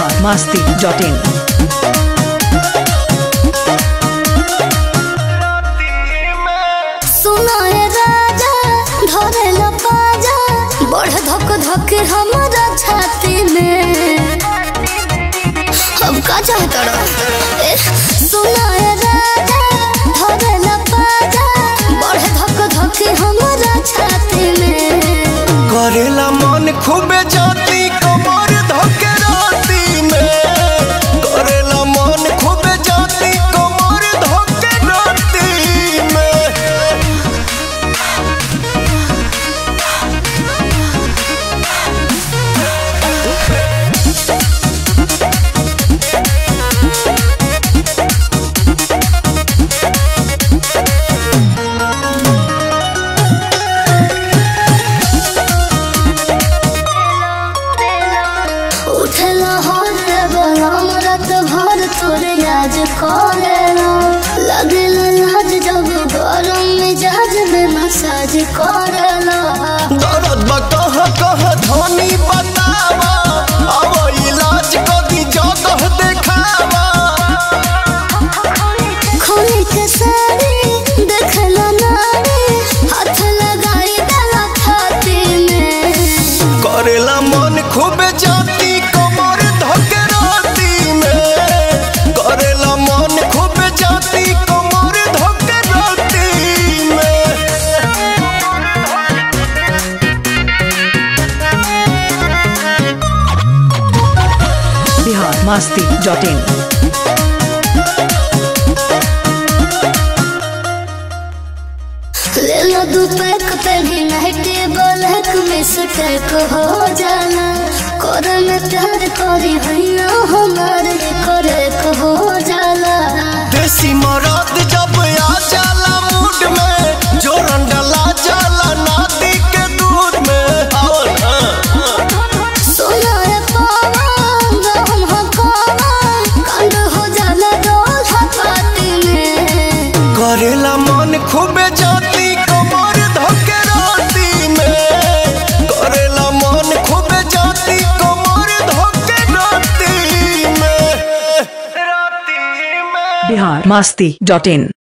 biharmasti.in सुनाए राजा धरे पाजा बढ़ धक धक हमारा छाती में अब का चाहता सुनाए राजा धरे पाजा बढ़ धक धक हमारा छाती में करेला मन खूबे जाती कमर धके राती में करेला मन खूबे जाती कमर धके राती में उठला होरे बलम रात भर तोरे याद करेला लगेला लाज जब गरम मिजाज में मसाज करेला दर्द बा कह धनी बतावा अब इलाज कदी जगह देखावा खोली के साड़ी देखला नारी हाथ लगाई गला छाती में करेला मन खूबे जाती कमर धके राती में करेला मन खूबे जाती कमर धके राती में biharmasti.in ले लो दुपैक पे भी नाइटी ब्लैक मिस्टेक हो जाला करे में प्यार करी हैया हमारे करे हो जाला देसी मरद जब आ जाला मूड में जोरन डला जाला नाती के दूध में आओ ना सोनाए पावा हम हकावा कंद हो जाला डोल हपाती में करेला मन खूबे जाती कमर धके राती में करेला मन खूबे जाती कमर धके राती में biharmasti.in